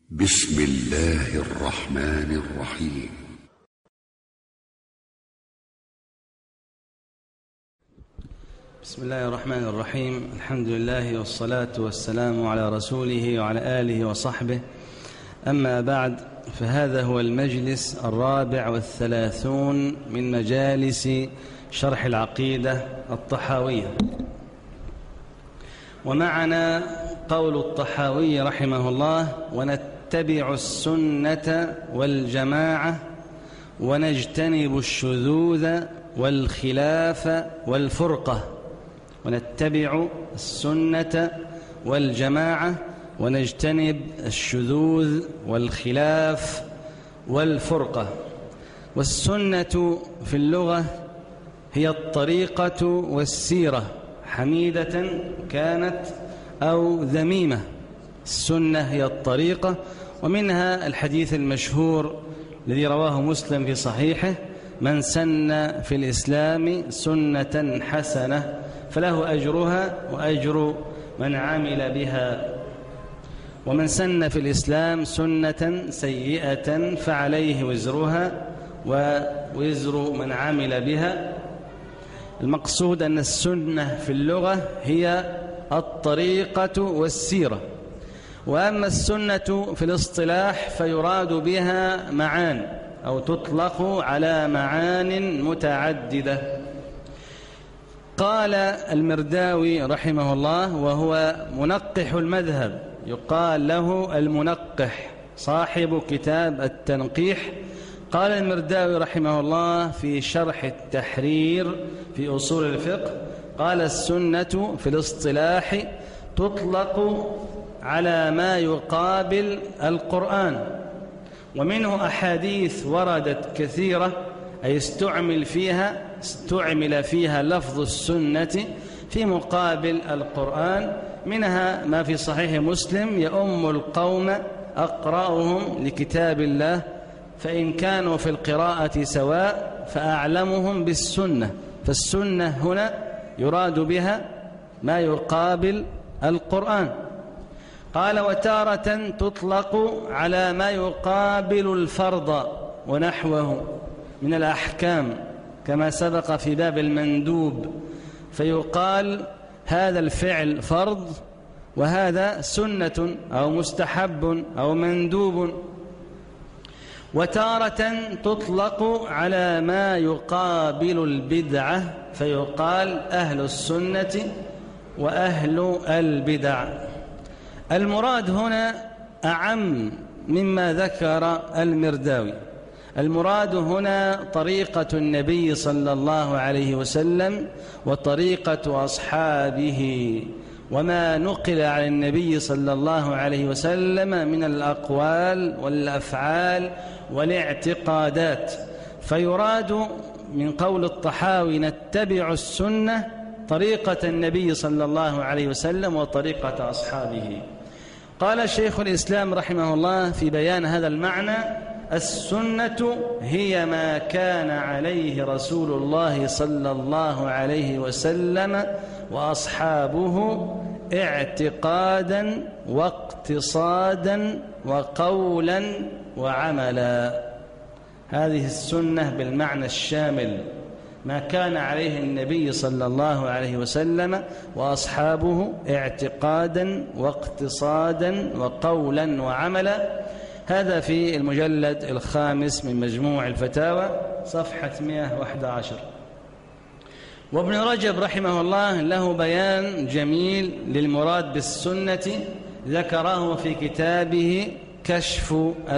بسم الله الرحمن الرحيم. بسم الله الرحمن الرحيم. الحمد لله والصلاة والسلام على رسوله وعلى آله وصحبه. أما بعد، فهذا هو المجلس 34 من مجالس شرح العقيدة الطحاوية، ومعنا قول الطحاوي رحمه الله: ونتبع السنة والجماعة ونجتنب الشذوذ والخلاف والفرقة. ونتبع السنة والجماعة ونجتنب الشذوذ والخلاف والفرقة. والسنة في اللغة هي الطريقة والسيرة، حميدة كانت أو ذميمة. السنة هي الطريقة، ومنها الحديث المشهور الذي رواه مسلم في صحيحه: من سن في الإسلام سنة حسنة فله أجرها وأجر من عمل بها، ومن سن في الإسلام سنة سيئة فعليه وزرها ووزر من عمل بها. المقصود أن السنة في اللغة هي الطريقة والسيرة، وأما السنة في الاصطلاح فيراد بها معان، أو تطلق على معان متعددة. قال المرداوي رحمه الله، وهو منقح المذهب، يقال له المنقح، صاحب كتاب التنقيح. قال المرداوي رحمه الله في شرح التحرير في أصول الفقه، قال: السنة في الاصطلاح تطلق على ما يقابل القرآن، ومنه أحاديث وردت كثيرة، أي استعمل فيها لفظ السنة في مقابل القرآن. منها ما في صحيح مسلم: يؤم القوم أقرأهم لكتاب الله، فإن كانوا في القراءة سواء فأعلمهم بالسنة. فالسنة هنا يراد بها ما يقابل القرآن. قال: وتارة تطلق على ما يقابل الفرض ونحوه من الأحكام، كما سبق في باب المندوب، فيقال هذا الفعل فرض وهذا سنة أو مستحب أو مندوب. وتارة تطلق على ما يقابل البدعة، فيقال أهل السنة وأهل البدع. المراد هنا أعم مما ذكر المرداوي. المراد هنا طريقة النبي صلى الله عليه وسلم وطريقة أصحابه، وما نقل عن النبي صلى الله عليه وسلم من الأقوال والأفعال والاعتقادات. فيراد من قول الطحاوي: نتبع السنة، طريقة النبي صلى الله عليه وسلم وطريقة أصحابه. قال شيخ الإسلام رحمه الله في بيان هذا المعنى: السنة هي ما كان عليه رسول الله صلى الله عليه وسلم وأصحابه اعتقادا واقتصادا وقولا وعملا. هذه السنة بالمعنى الشامل، ما كان عليه النبي صلى الله عليه وسلم وأصحابه اعتقادا واقتصادا وقولا وعملا. هذا في المجلد 5 من مجموع الفتاوى صفحة 111. وابن رجب رحمه الله له بيان جميل للمراد بالسنة، ذكره في كتابه كشف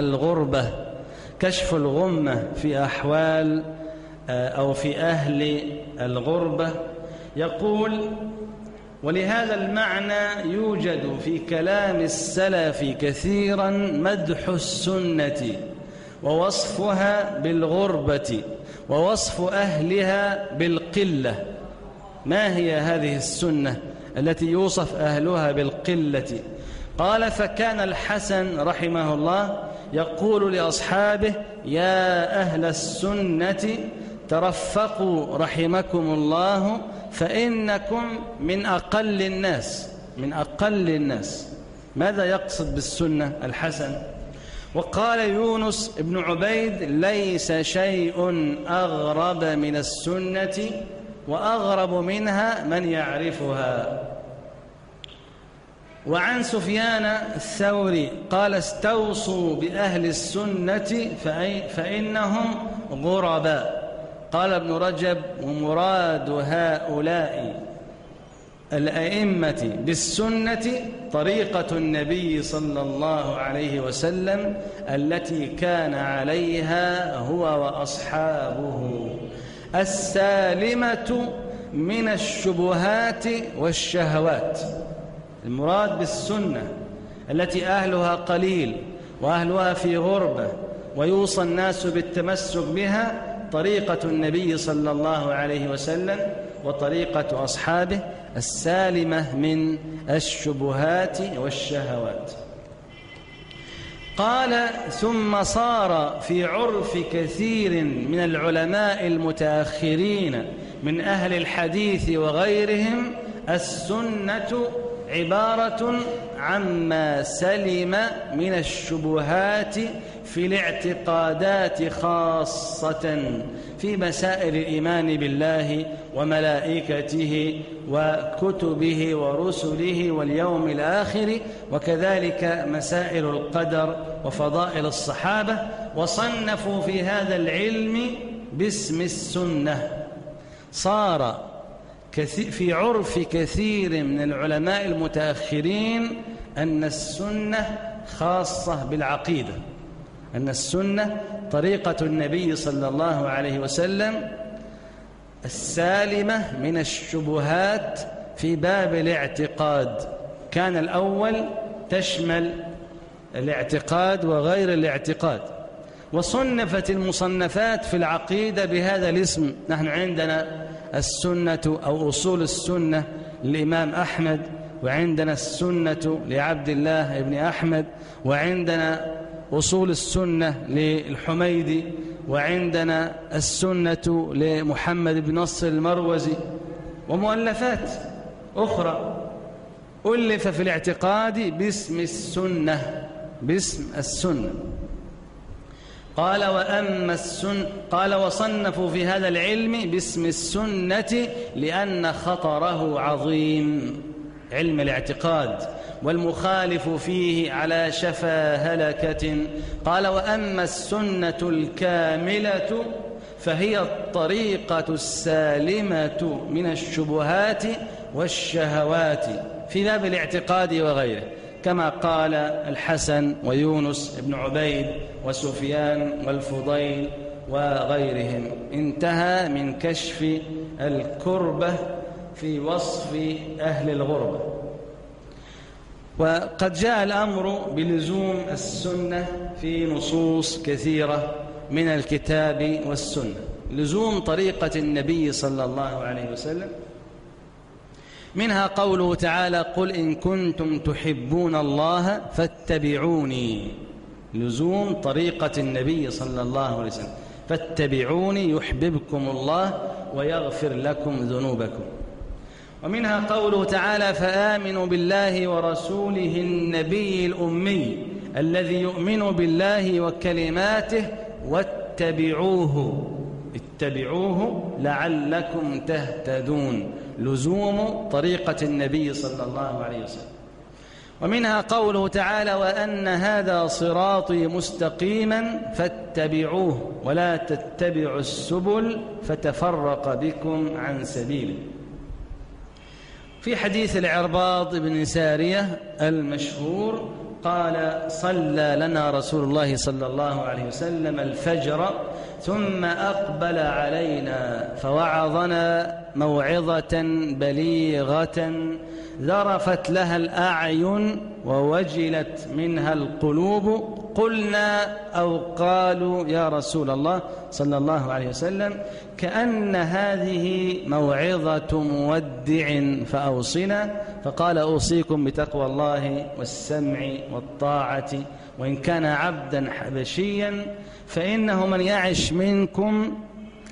الغمة في أحوال أو في أهل الغربة. يقول: ولهذا المعنى يوجد في كلام السلف كثيرا مدح السنة ووصفها بالغربة ووصف أهلها بالقلة. ما هي هذه السنة التي يوصف أهلها بالقلة؟ قال: فكان الحسن رحمه الله يقول لأصحابه: يا أهل السنة ترفقوا رحمكم الله، فإنكم من أقل الناس. ماذا يقصد بالسنة الحسن؟ وقال يونس بن عبيد: ليس شيء أغرب من السنة وأغرب منها من يعرفها. وعن سفيان الثوري قال: استوصوا بأهل السنة فإنهم غرباء. قال ابن رجب: ومراد هؤلاء الأئمة بالسنة طريقة النبي صلى الله عليه وسلم التي كان عليها هو وأصحابه، السالمة من الشبهات والشهوات. المراد بالسنة التي أهلها قليل وأهلها في غربة ويوصى الناس بالتمسك بها طريقة النبي صلى الله عليه وسلم وطريقة أصحابه السالمة من الشبهات والشهوات. قال: ثم صار في عرف كثير من العلماء المتأخرين من أهل الحديث وغيرهم السنة عبارة عما سلم من الشبهات في الاعتقادات، خاصة في مسائل الإيمان بالله وملائكته وكتبه ورسله واليوم الآخر، وكذلك مسائل القدر وفضائل الصحابة. وصنفوا في هذا العلم باسم السنة. صار في عرف كثير من العلماء المتأخرين أن السنة خاصة بالعقيدة، أن السنة طريقة النبي صلى الله عليه وسلم السالمة من الشبهات في باب الاعتقاد. كان الأول تشمل الاعتقاد وغير الاعتقاد، وصنفت المصنفات في العقيدة بهذا الاسم. نحن عندنا السنة أو أصول السنة للإمام أحمد، وعندنا السنة لعبد الله بن أحمد، وعندنا أصول السنة للحميدي، وعندنا السنة لمحمد بن نصر المروزي، ومؤلفات أخرى ألف في الاعتقاد باسم السنة، باسم السنة. قال: وأما السنة، قال: وصنفوا في هذا العلم باسم السنة لأن خطره عظيم، علم الاعتقاد، والمخالف فيه على شفا هلكة. قال: وأما السنة الكاملة فهي الطريقة السالمة من الشبهات والشهوات في باب الاعتقاد وغيره، كما قال الحسن ويونس بن عبيد وسفيان والفضيل وغيرهم. انتهى من كشف الكربة في وصف أهل الغربة. وقد جاء الأمر بلزوم السنة في نصوص كثيرة من الكتاب والسنة، لزوم طريقة النبي صلى الله عليه وسلم. منها قوله تعالى: قل إن كنتم تحبون الله فاتبعوني، لزوم طريقة النبي صلى الله عليه وسلم، فاتبعوني يحببكم الله ويغفر لكم ذنوبكم. ومنها قوله تعالى: فآمنوا بالله ورسوله النبي الأمي الذي يؤمن بالله وكلماته واتبعوه، اتبعوه لعلكم تهتدون، لزوم طريقة النبي صلى الله عليه وسلم. ومنها قوله تعالى: وأن هذا صراطي مستقيما فاتبعوه ولا تتبعوا السبل فتفرق بكم عن سبيله. في حديث العرباض بن سارية المشهور قال: صلى لنا رسول الله صلى الله عليه وسلم الفجر ثم أقبل علينا فوعظنا موعظة بليغة ذرفت لها الأعين ووجلت منها القلوب. قلنا أو قالوا: يا رسول الله صلى الله عليه وسلم كأن هذه موعظة مودع فأوصنا. فقال: أوصيكم بتقوى الله والسمع والطاعة وإن كان عبدا حبشيا، فإنه من يعش منكم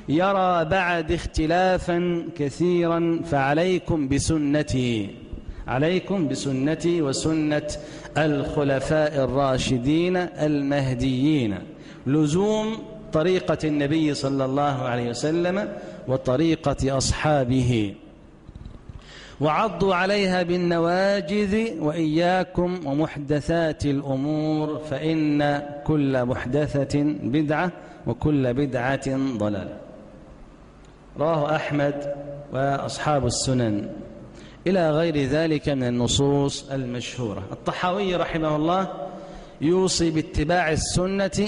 يرى بعد اختلافا كثيرا فعليكم بسنتي، عليكم بسنتي وسنة الخلفاء الراشدين المهديين، لزوم طريقة النبي صلى الله عليه وسلم وطريقة أصحابه، وعضوا عليها بالنواجذ، وإياكم ومحدثات الأمور فإن كل محدثة بدعة وكل بدعة ضلالة. رواه أحمد وأصحاب السنن إلى غير ذلك من النصوص المشهورة. الطحاوي رحمه الله يوصي باتباع السنة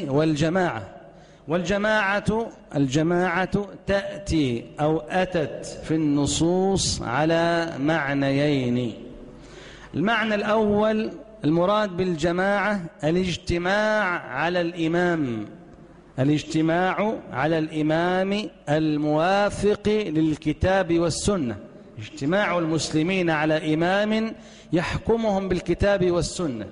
والجماعة تأتي أو أتت في النصوص على معنيين. المعنى الأول المراد بالجماعة الاجتماع على الإمام الموافق للكتاب والسنة، اجتماع المسلمين على إمام يحكمهم بالكتاب والسنة.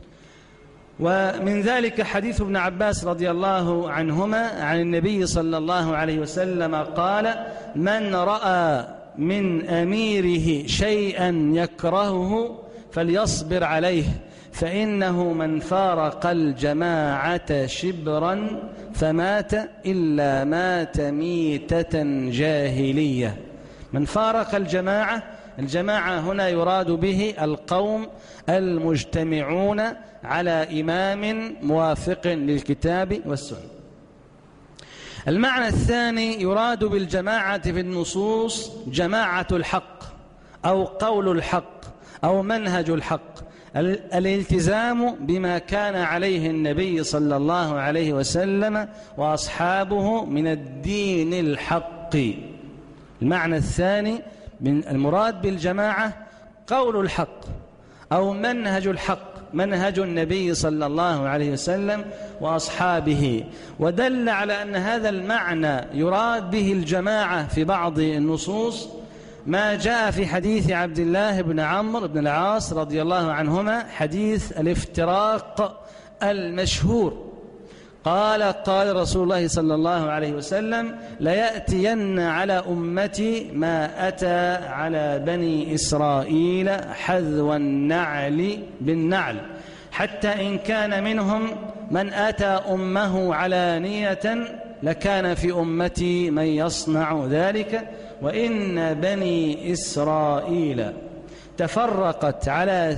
ومن ذلك حديث ابن عباس رضي الله عنهما عن النبي صلى الله عليه وسلم قال: من رأى من أميره شيئا يكرهه فليصبر عليه، فإنه من فارق الجماعة شبرا فمات إلا مات ميتة جاهلية. من فارق الجماعة هنا يراد به القوم المجتمعون على إمام موافق للكتاب والسنة. المعنى الثاني يراد بالجماعة في النصوص جماعة الحق أو قول الحق أو منهج الحق، الالتزام بما كان عليه النبي صلى الله عليه وسلم وأصحابه من الدين الحق. المعنى الثاني من المراد بالجماعة قول الحق أو منهج الحق، منهج النبي صلى الله عليه وسلم وأصحابه. ودل على أن هذا المعنى يراد به الجماعة في بعض النصوص ما جاء في حديث عبد الله بن عمرو بن العاص رضي الله عنهما، حديث الافتراق المشهور. قال رسول الله صلى الله عليه وسلم: ليأتين على أمتي ما أتى على بني إسرائيل حذو النعل بالنعل، حتى إن كان منهم من أتى أمه علانية لكان في أمتي من يصنع ذلك، وإن بني إسرائيل تفرقت على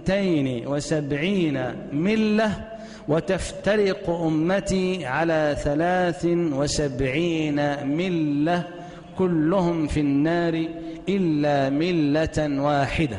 72 ملة، وتفترق أمتي على 73 ملة، كلهم في النار إلا ملة واحدة.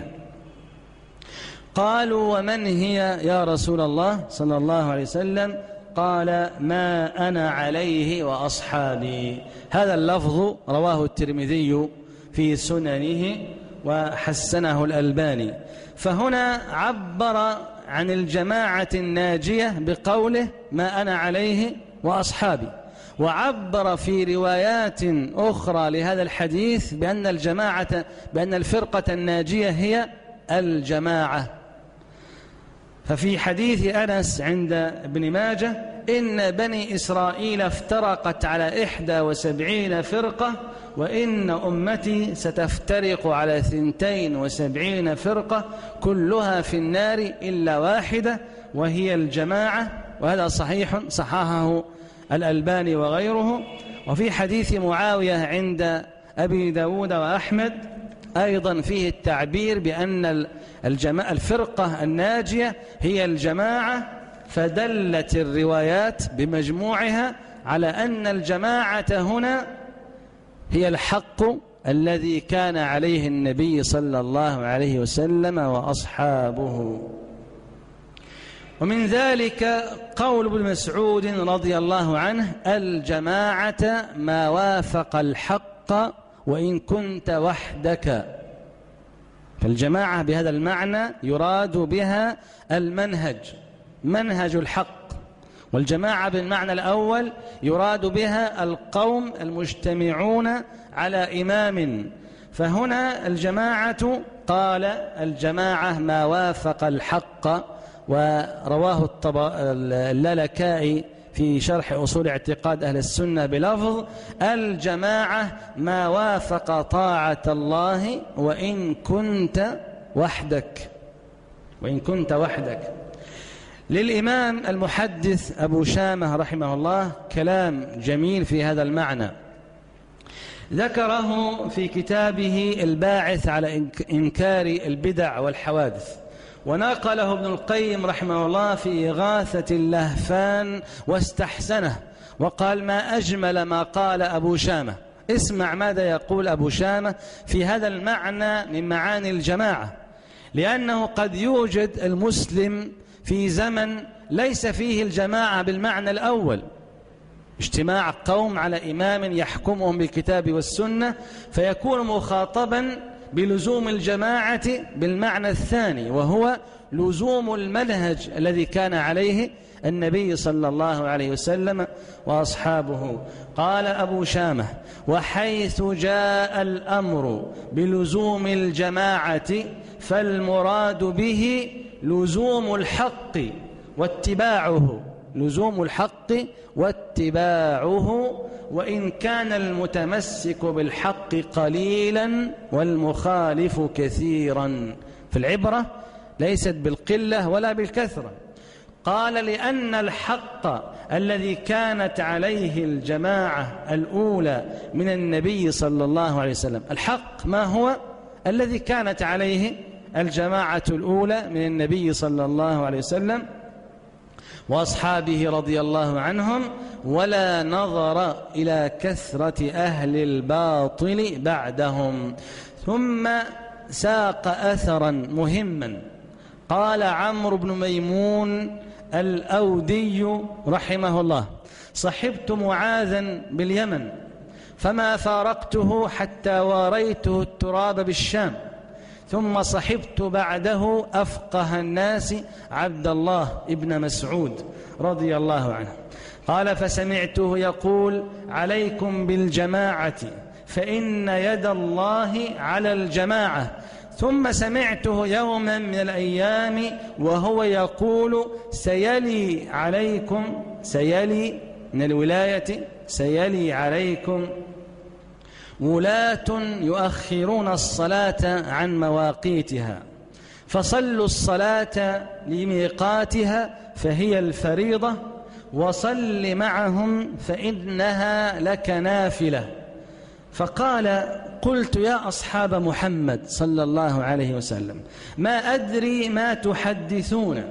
قالوا: ومن هي يا رسول الله صلى الله عليه وسلم؟ قال: ما أنا عليه وأصحابي. هذا اللفظ رواه الترمذي في سننه وحسنه الألباني. فهنا عبر عن الجماعة الناجية بقوله: ما أنا عليه وأصحابي، وعبر في روايات أخرى لهذا الحديث بأن الفرقة الناجية هي الجماعة. ففي حديث أنس عند ابن ماجه: إن بني إسرائيل افترقت على 71 فرقة، وإن أمتي ستفترق على 72 فرقة، كلها في النار إلا واحدة وهي الجماعة. وهذا صحيح صححه الألباني وغيره. وفي حديث معاوية عند أبي داود وأحمد أيضا فيه التعبير بأن الفرقة الناجية هي الجماعة، فدلت الروايات بمجموعها على أن الجماعة هنا هي الحق الذي كان عليه النبي صلى الله عليه وسلم وأصحابه. ومن ذلك قول ابن مسعود رضي الله عنه: الجماعة ما وافق الحق وإن كنت وحدك. فالجماعة بهذا المعنى يراد بها منهج الحق، والجماعة بالمعنى الأول يراد بها القوم المجتمعون على إمام. فهنا الجماعة قال: الجماعة ما وافق الحق. ورواه اللالكائي في شرح أصول اعتقاد أهل السنة بلفظ: الجماعة ما وافق طاعة الله وإن كنت وحدك. للإمام المحدث أبو شامة رحمه الله كلام جميل في هذا المعنى، ذكره في كتابه الباعث على إنكار البدع والحوادث، ونقله ابن القيم رحمه الله في إغاثة اللهفان واستحسنه، وقال: ما أجمل ما قال أبو شامة. اسمع ماذا يقول أبو شامة في هذا المعنى من معاني الجماعة، لأنه قد يوجد المسلم في زمن ليس فيه الجماعة بالمعنى الأول، اجتماع قوم على إمام يحكمهم بالكتاب والسنة، فيكون مخاطبا بلزوم الجماعة بالمعنى الثاني، وهو لزوم المنهج الذي كان عليه النبي صلى الله عليه وسلم وأصحابه. قال أبو شامة: وحيث جاء الأمر بلزوم الجماعة فالمراد به لزوم الحق واتباعه، وإن كان المتمسك بالحق قليلا والمخالف كثيرا. في العبرة ليست بالقلة ولا بالكثرة. قال: لأن الحق الذي كانت عليه الجماعة الأولى من النبي صلى الله عليه وسلم، الحق ما هو الذي كانت عليه الجماعة الأولى من النبي صلى الله عليه وسلم وأصحابه رضي الله عنهم، ولا نظر إلى كثرة أهل الباطل بعدهم. ثم ساق أثرا مهما، قال عمرو بن ميمون الأودي رحمه الله: صحبت معاذا باليمن فما فارقته حتى واريته التراب بالشام، ثم صحبت بعده أفقه الناس عبد الله ابن مسعود رضي الله عنه. قال: فسمعته يقول: عليكم بالجماعة فإن يد الله على الجماعة. ثم سمعته يوما من الأيام وهو يقول: سيلي عليكم، سيلي من الولاية، سيلي عليكم ولاة يؤخرون الصلاة عن مواقيتها، فصلوا الصلاة لميقاتها فهي الفريضة، وصل معهم فإنها لك نافلة. فقال: قلت: يا أصحاب محمد صلى الله عليه وسلم، ما أدري ما تحدثون.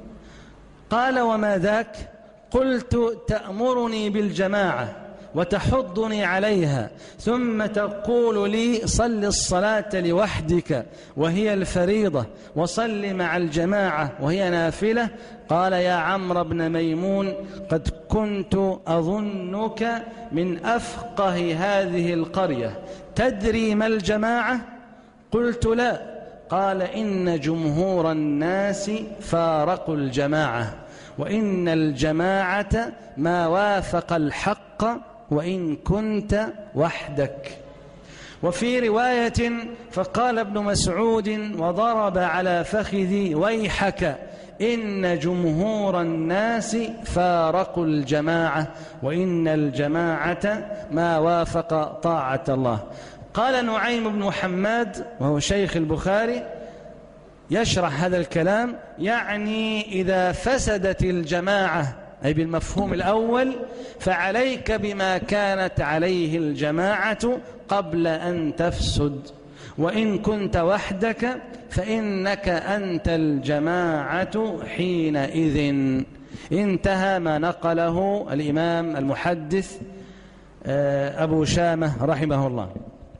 قال: وما ذاك؟ قلت: تأمرني بالجماعة وتحضني عليها، ثم تقول لي: صل الصلاة لوحدك وهي الفريضة، وصل مع الجماعة وهي نافلة. قال: يا عمرو بن ميمون، قد كنت أظنك من أفقه هذه القرية، تدري ما الجماعة؟ قلت: لا. قال: إن جمهور الناس فارقوا الجماعة، وإن الجماعة ما وافق الحق وإن كنت وحدك. وفي رواية: فقال ابن مسعود وضرب على فخذي: ويحك، إن جمهور الناس فارقوا الجماعة، وإن الجماعة ما وافق طاعة الله. قال نعيم بن حماد وهو شيخ البخاري يشرح هذا الكلام، يعني إذا فسدت الجماعة، أي بالمفهوم الأول، فعليك بما كانت عليه الجماعة قبل أن تفسد، وإن كنت وحدك فإنك أنت الجماعة حينئذ. انتهى ما نقله الإمام المحدث أبو شامة رحمه الله.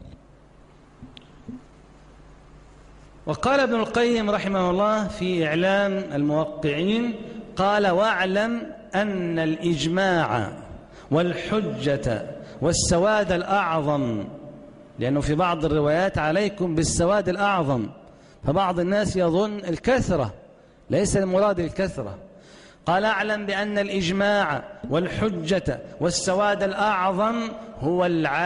وقال ابن القيم رحمه الله في إعلام الموقعين، قال: واعلم أن الإجماع والحجة والسواد الأعظم، لأنه في بعض الروايات عليكم بالسواد الأعظم، فبعض الناس يظن الكثرة، ليس المراد الكثرة. قال: اعلم بأن الإجماع والحجة والسواد الأعظم هو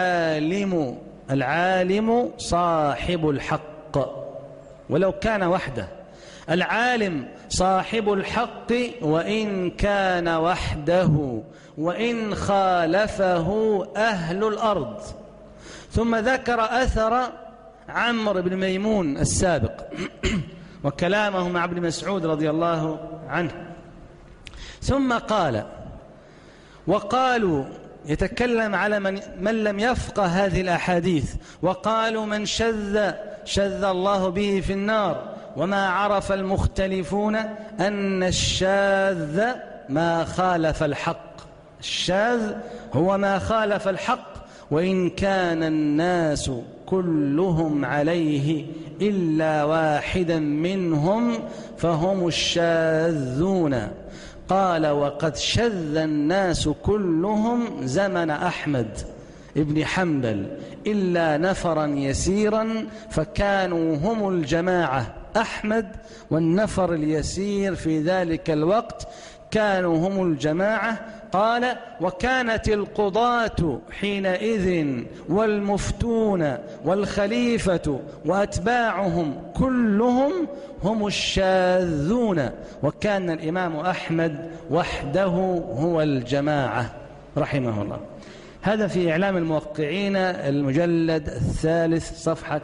العالم صاحب الحق ولو كان وحده، العالم صاحب الحق وإن كان وحده، وإن خالفه أهل الأرض. ثم ذكر أثر عمرو بن ميمون السابق وكلامه مع ابن مسعود رضي الله عنه. ثم قال: وقالوا، يتكلم على من لم يفقه هذه الأحاديث، وقالوا: من شذ الله به في النار. وما عرف المختلفون أن الشاذ ما خالف الحق. الشاذ هو ما خالف الحق، وإن كان الناس كلهم عليه إلا واحدا منهم فهم الشاذون. قال: وقد شذ الناس كلهم زمن أحمد ابن حنبل إلا نفرا يسيرا فكانوا هم الجماعة. أحمد والنفر اليسير في ذلك الوقت كانوا هم الجماعة. قال: وكانت القضاة حينئذ والمفتون والخليفة وأتباعهم كلهم هم الشاذون، وكان الإمام أحمد وحده هو الجماعة رحمه الله. هذا في إعلام الموقعين المجلد 3 صفحة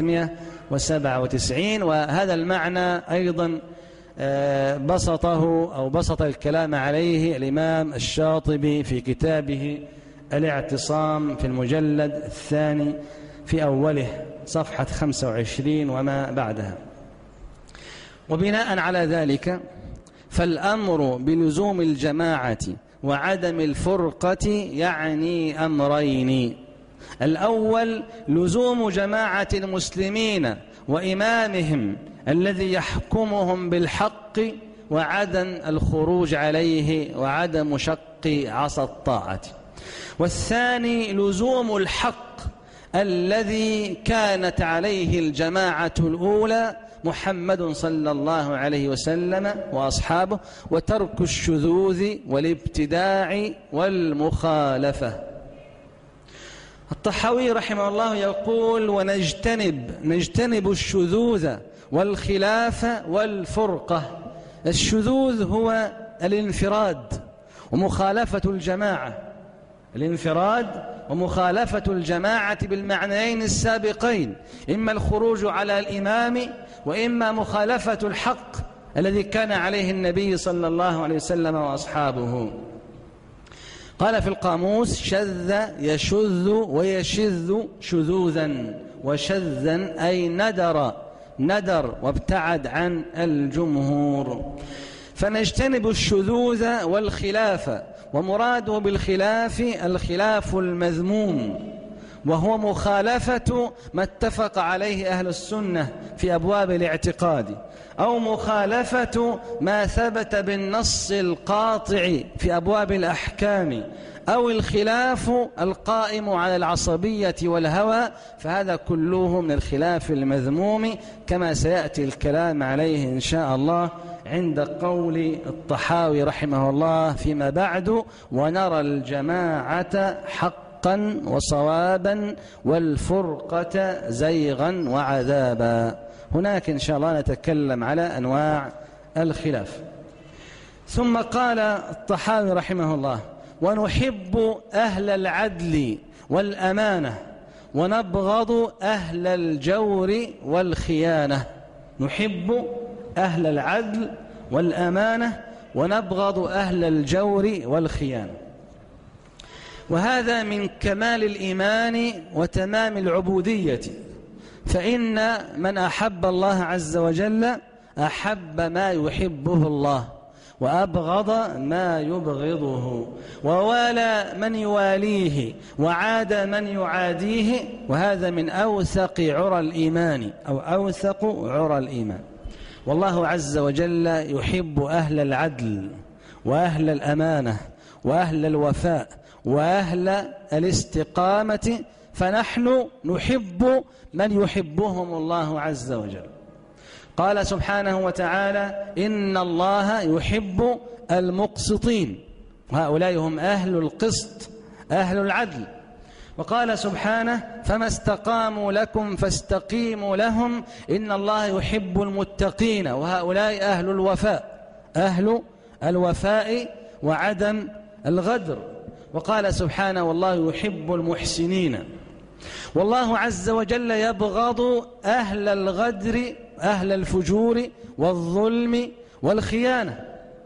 397. وهذا المعنى أيضا بسط الكلام عليه الإمام الشاطبي في كتابه الاعتصام في المجلد 2 في أوله صفحة 25 وما بعدها. وبناء على ذلك فالأمر بلزوم الجماعة وعدم الفرقة يعني أمرين: الأول لزوم جماعة المسلمين وإمامهم الذي يحكمهم بالحق وعدم الخروج عليه وعدم شق عصا الطاعة. والثاني لزوم الحق الذي كانت عليه الجماعة الأولى محمد صلى الله عليه وسلم وأصحابه، وترك الشذوذ والابتداع والمخالفة. الطحاوي رحمه الله يقول: ونجتنب الشذوذ والخلاف والفرقة. الشذوذ هو الانفراد ومخالفة الجماعة، الانفراد ومخالفة الجماعة بالمعنيين السابقين، إما الخروج على الإمام وإما مخالفة الحق الذي كان عليه النبي صلى الله عليه وسلم وأصحابه. قال في القاموس: شذ يشذ ويشذ شذوذا، وشذا أي ندر وابتعد عن الجمهور. فنجتنب الشذوذ والخلاف، ومراده بالخلاف الخلاف المذموم، وهو مخالفة ما اتفق عليه أهل السنة في أبواب الاعتقاد، أو مخالفة ما ثبت بالنص القاطع في أبواب الأحكام، أو الخلاف القائم على العصبية والهوى، فهذا كله من الخلاف المذموم كما سيأتي الكلام عليه إن شاء الله عند قول الطحاوي رحمه الله فيما بعد: ونرى الجماعة حقا وصوابا والفرقة زيغا وعذابا. هناك إن شاء الله نتكلم على أنواع الخلاف. ثم قال الطحاوي رحمه الله: ونحب أهل العدل والأمانة ونبغض أهل الجور والخيانة. نحب أهل العدل والأمانة ونبغض أهل الجور والخيانة. وهذا من كمال الإيمان وتمام العبودية، فإن من أحب الله عز وجل أحب ما يحبه الله وأبغض ما يبغضه، ووالى من يواليه وعاد من يعاديه. وهذا من أوثق عرى الإيمان أو أوثق عرى الإيمان. والله عز وجل يحب أهل العدل وأهل الأمانة وأهل الوفاء وأهل الاستقامة، فنحن نحب من يحبهم الله عز وجل. قال سبحانه وتعالى: إن الله يحب المقسطين، وهؤلاء هم أهل القسط أهل العدل. وقال سبحانه: فما استقاموا لكم فاستقيموا لهم إن الله يحب المتقين، وهؤلاء أهل الوفاء وعدم الغدر. وقال سبحانه: والله يحب المحسنين. والله عز وجل يبغض أهل الغدر، أهل الفجور والظلم والخيانة.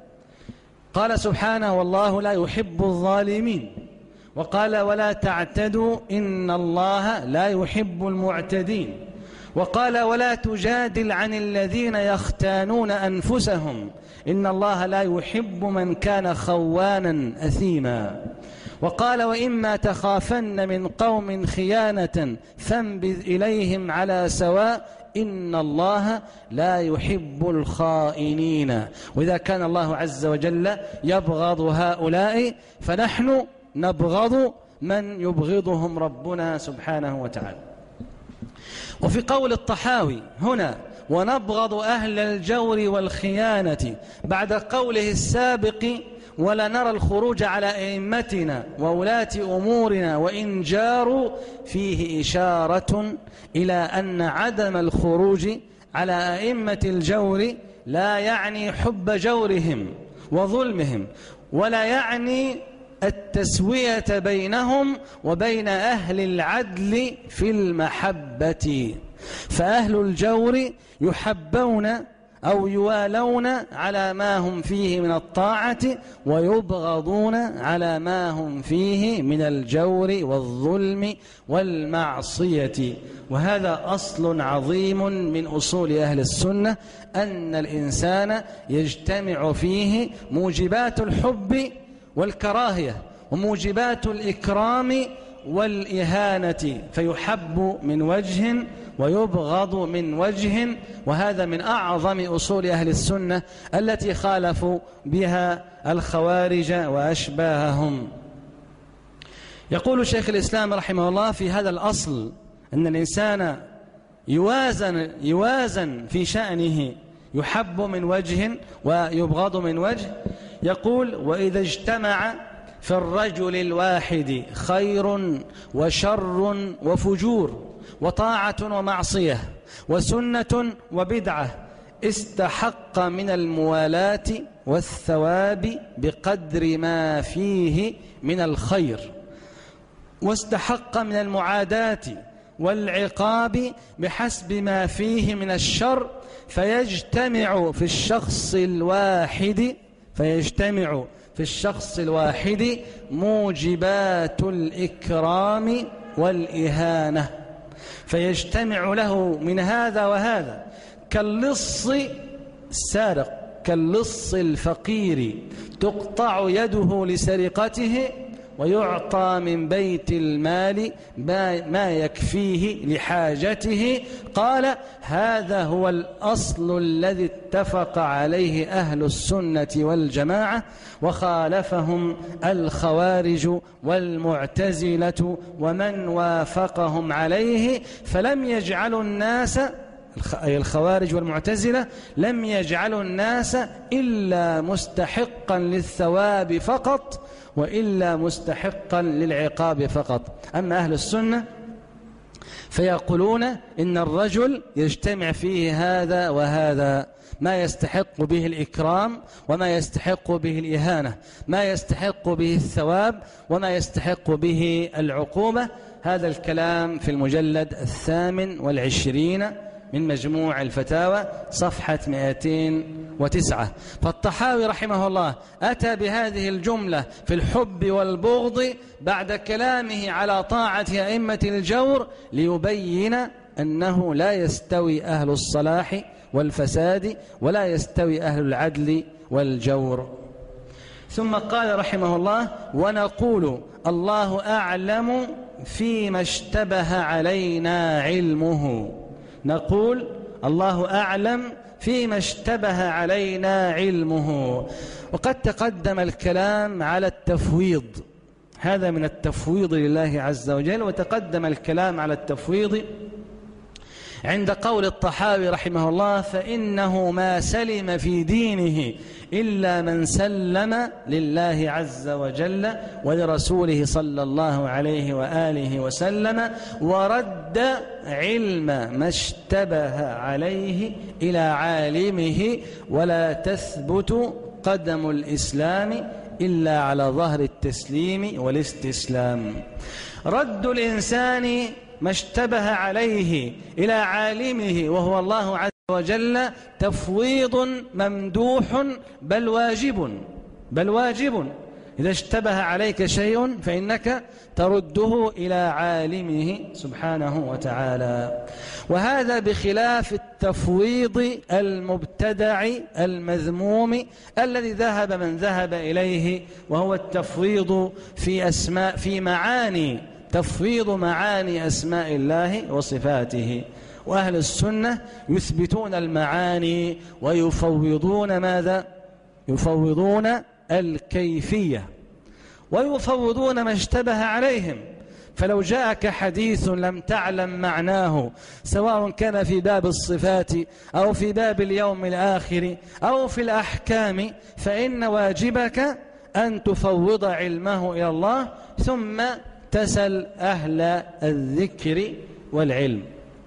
قال سبحانه: والله لا يحب الظالمين. وقال: ولا تعتدوا إن الله لا يحب المعتدين. وقال: ولا تجادل عن الذين يختانون أنفسهم إن الله لا يحب من كان خوانا أثيما. وقال: وإما تخافن من قوم خيانة فانبذ إليهم على سواء إن الله لا يحب الخائنين. وإذا كان الله عز وجل يبغض هؤلاء فنحن نبغض من يبغضهم ربنا سبحانه وتعالى. وفي قول الطحاوي هنا: ونبغض أهل الجور والخيانة، بعد قوله السابق: ولا نرى الخروج على أئمتنا وولاة أمورنا وإن جاروا، فيه إشارة إلى أن عدم الخروج على أئمة الجور لا يعني حب جورهم وظلمهم، ولا يعني التسوية بينهم وبين أهل العدل في المحبة. فأهل الجور يحبون أو يوالون على ما هم فيه من الطاعة، ويبغضون على ما هم فيه من الجور والظلم والمعصية. وهذا أصل عظيم من أصول أهل السنة، أن الإنسان يجتمع فيه موجبات الحب والكراهية وموجبات الإكرام والإهانة، فيحب من وجه ويبغض من وجه. وهذا من أعظم أصول أهل السنة التي خالفوا بها الخوارج وأشباههم. يقول شيخ الإسلام رحمه الله في هذا الأصل أن الإنسان يوازن في شأنه، يحب من وجه ويبغض من وجه. يقول: وإذا اجتمع في الرجل الواحد خير وشر وفجور وطاعة ومعصية وسنة وبدعة، استحق من الموالاة والثواب بقدر ما فيه من الخير، واستحق من المعاداة والعقاب بحسب ما فيه من الشر، فيجتمع في الشخص الواحد موجبات الإكرام والإهانة، فيجتمع له من هذا وهذا، كاللص السارق، كاللص الفقير تقطع يده لسرقته ويعطى من بيت المال ما يكفيه لحاجته. قال: هذا هو الأصل الذي اتفق عليه أهل السنة والجماعة، وخالفهم الخوارج والمعتزلة ومن وافقهم عليه، فلم يجعلوا الناس، أي الخوارج والمعتزلة، لم يجعلوا الناس إلا مستحقا للثواب فقط وإلا مستحقا للعقاب فقط. أما أهل السنة فيقولون إن الرجل يجتمع فيه هذا وهذا، ما يستحق به الإكرام وما يستحق به الإهانة، ما يستحق به الثواب وما يستحق به العقوبة. هذا الكلام في المجلد 28 من مجموع الفتاوى صفحة 209. فالطحاوي رحمه الله أتى بهذه الجملة في الحب والبغض بعد كلامه على طاعة أئمة الجور، ليبين أنه لا يستوي أهل الصلاح والفساد ولا يستوي أهل العدل والجور. ثم قال رحمه الله: ونقول الله أعلم فيما اشتبه علينا علمه. نقول الله أعلم فيما اشتبه علينا علمه. وقد تقدم الكلام على التفويض، هذا من التفويض لله عز وجل، وتقدم الكلام على التفويض عند قول الطحاوي رحمه الله: فإنه ما سلم في دينه إلا من سلم لله عز وجل ولرسوله صلى الله عليه وآله وسلم، ورد علم ما اشتبه عليه إلى عالمه، ولا تثبت قدم الإسلام إلا على ظهر التسليم والاستسلام. رد الإنسان ما اشتبه عليه إلى عالمه وهو الله عز وجل تفويض ممدوح بل واجب. إذا اشتبه عليك شيء فإنك ترده إلى عالمه سبحانه وتعالى، وهذا بخلاف التفويض المبتدع المذموم الذي ذهب من ذهب إليه، وهو التفويض في معاني تفويض معاني أسماء الله وصفاته. وأهل السنة يثبتون المعاني ويفوضون ماذا؟ يفوضون الكيفية ويفوضون ما اشتبه عليهم. فلو جاءك حديث لم تعلم معناه سواء كان في باب الصفات أو في باب اليوم الآخر أو في الأحكام، فإن واجبك أن تفوض علمه إلى الله ثم تسل أهل الذكر والعلم.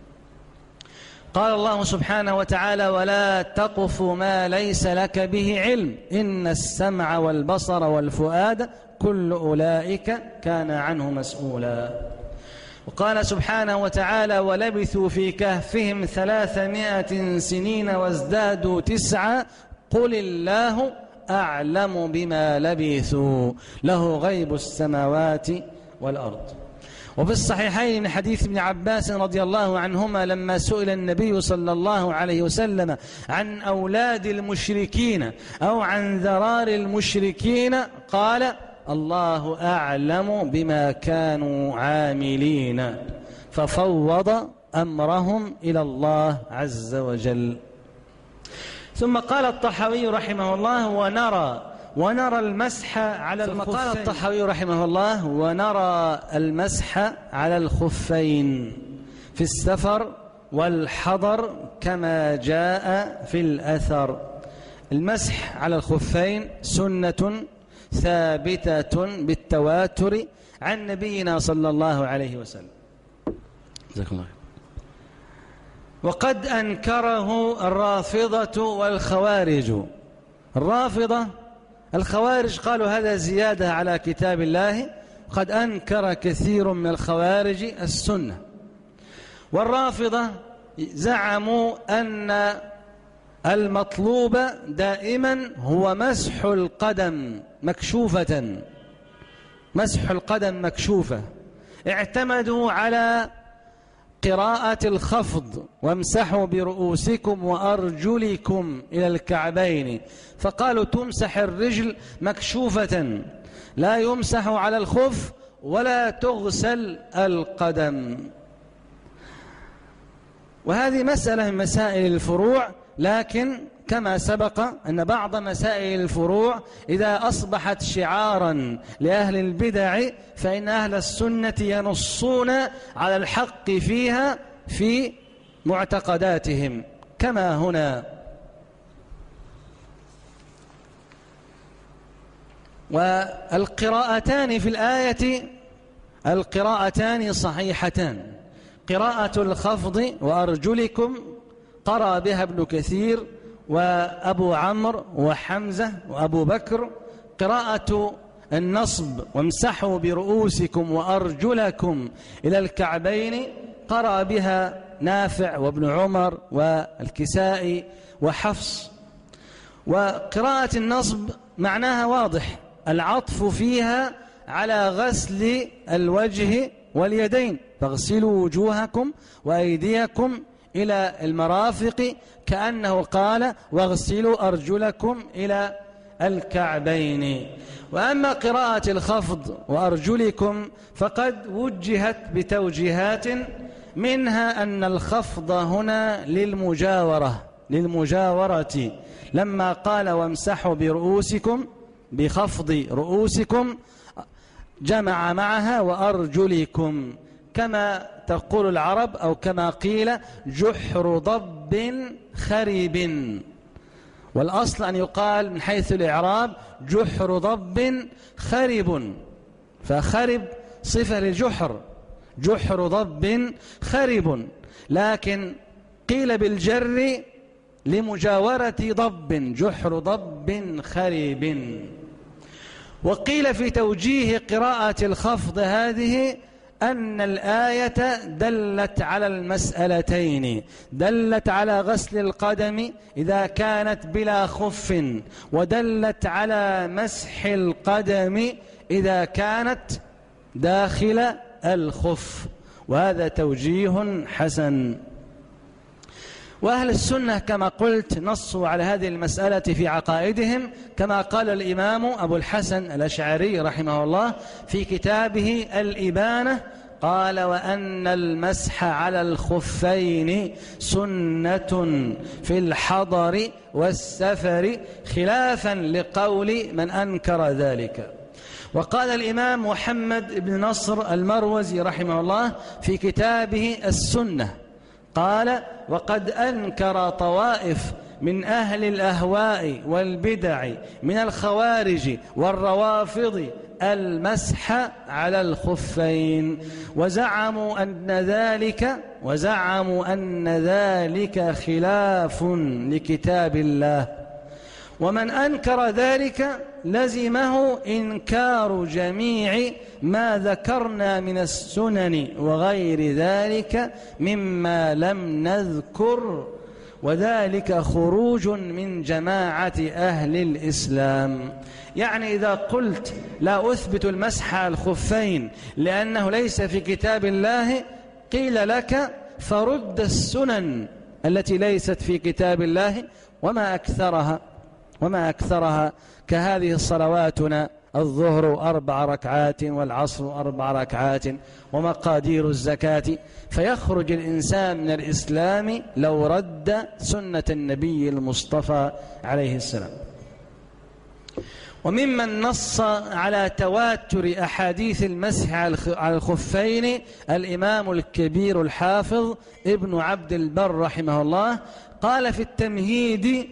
قال الله سبحانه وتعالى: ولا تقف ما ليس لك به علم إن السمع والبصر والفؤاد كل أولئك كان عنه مسؤولا. وقال سبحانه وتعالى: ولبثوا في كهفهم 300 سنين وازدادوا 9 قل الله أعلم بما لبثوا له غيب السماوات والأرض. وفي الصحيحين من حديث ابن عباس رضي الله عنهما لما سئل النبي صلى الله عليه وسلم عن أولاد المشركين أو عن ذرار المشركين قال: الله أعلم بما كانوا عاملين، ففوض أمرهم إلى الله عز وجل. ثم قال الطحاوي رحمه الله: ونرى المسح على الخفين. ثم قال الطحاوي رحمه الله: ونرى المسح على الخفين في السفر والحضر كما جاء في الأثر. المسح على الخفين سنة ثابتة بالتواتر عن نبينا صلى الله عليه وسلم. جزاك الله. وقد أنكره الرافضة والخوارج. الخوارج قالوا هذا زيادة على كتاب الله، وقد أنكر كثير من الخوارج السنة. والرافضة زعموا أن المطلوب دائما هو مسح القدم مكشوفة. اعتمدوا على قراءة الخفض: وامسحوا برؤوسكم وأرجلكم إلى الكعبين، فقالوا تمسح الرجل مكشوفة، لا يمسح على الخف ولا تغسل القدم. وهذه مسألة من مسائل الفروع، لكن كما سبق أن بعض مسائل الفروع إذا أصبحت شعارا لأهل البدع فإن أهل السنة ينصون على الحق فيها في معتقداتهم كما هنا. والقراءتان في الآية القراءتان صحيحتان. قراءة الخفض وأرجلكم قرأ بها ابن كثير وأبو عمرو وحمزة وأبو بكر. قراءة النصب وامسحوا برؤوسكم وأرجلكم إلى الكعبين قرأ بها نافع وابن عمر والكسائي وحفص. وقراءة النصب معناها واضح، العطف فيها على غسل الوجه واليدين، فاغسلوا وجوهكم وأيديكم إلى المرافق، كأنه قال واغسلوا أرجلكم إلى الكعبين. وأما قراءة الخفض وأرجلكم فقد وجهت بتوجيهات، منها أن الخفض هنا للمجاورة لما قال وامسحوا برؤوسكم بخفض رؤوسكم جمع معها وأرجلكم، كما تقول العرب أو كما قيل جحر ضب خرب، والأصل أن يقال من حيث الإعراب جحر ضب خرب، فخرب صفة للجحر، جحر ضب خرب، لكن قيل بالجر لمجاورة ضب، جحر ضب خرب. وقيل في توجيه قراءة الخفض هذه أن الآية دلت على المسألتين، دلت على غسل القدم إذا كانت بلا خف، ودلت على مسح القدم إذا كانت داخل الخف، وهذا توجيه حسن. وأهل السنة كما قلت نصوا على هذه المسألة في عقائدهم، كما قال الإمام أبو الحسن الأشعري رحمه الله في كتابه الإبانة، قال: وأن المسح على الخفين سنة في الحضر والسفر، خلافا لقول من أنكر ذلك. وقال الإمام محمد بن نصر المروزي رحمه الله في كتابه السنة، قال: وقد أنكر طوائف من أهل الأهواء والبدع من الخوارج والروافض المسح على الخفين، وزعموا أن ذلك خلاف لكتاب الله. ومن أنكر ذلك لزمه إنكار جميع ما ذكرنا من السنن وغير ذلك مما لم نذكر، وذلك خروج من جماعة أهل الإسلام. يعني إذا قلت لا أثبت المسح على الخفين لأنه ليس في كتاب الله، قيل لك فرد السنن التي ليست في كتاب الله وما أكثرها كهذه الصلواتنا: الظهر 4 ركعات والعصر 4 ركعات ومقادير الزكاة. فيخرج الإنسان من الإسلام لو رد سنة النبي المصطفى عليه السلام. وممن نص على تواتر أحاديث المسح على الخفين الإمام الكبير الحافظ ابن عبد البر رحمه الله، قال في التمهيد: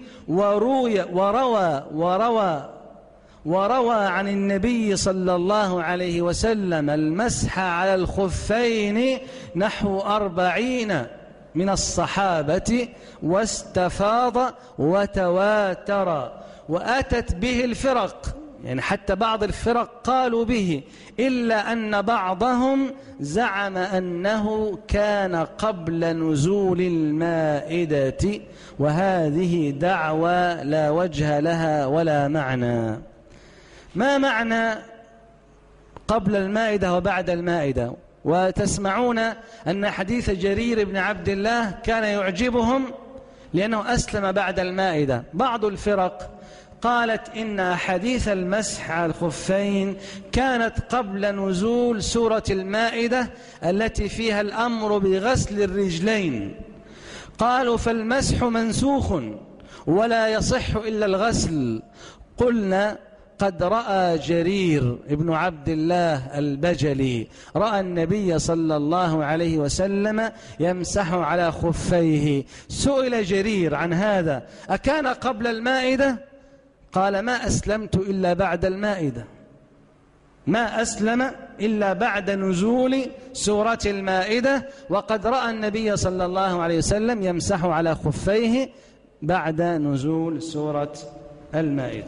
وروى عن النبي صلى الله عليه وسلم المسح على الخفين نحو 40 من الصحابة، واستفاض وتواتر، وأتت به الفرق، يعني حتى بعض الفرق قالوا به، إلا أن بعضهم زعم أنه كان قبل نزول المائدة، وهذه دعوى لا وجه لها ولا معنى. ما معنى قبل المائدة وبعد المائدة؟ وتسمعون أن حديث جرير بن عبد الله كان يعجبهم لأنه أسلم بعد المائدة. بعض الفرق قالت إن حديث المسح على الخفين كانت قبل نزول سورة المائدة التي فيها الأمر بغسل الرجلين. قالوا فالمسح منسوخ ولا يصح إلا الغسل. قلنا: قد رأى جرير ابن عبد الله البجلي رأى النبي صلى الله عليه وسلم يمسح على خفيه. سئل جرير عن هذا: أكان قبل المائدة؟ قال: ما أسلمت إلا بعد المائدة، ما أسلم إلا بعد نزول سورة المائدة، وقد رأى النبي صلى الله عليه وسلم يمسح على خفيه بعد نزول سورة المائدة.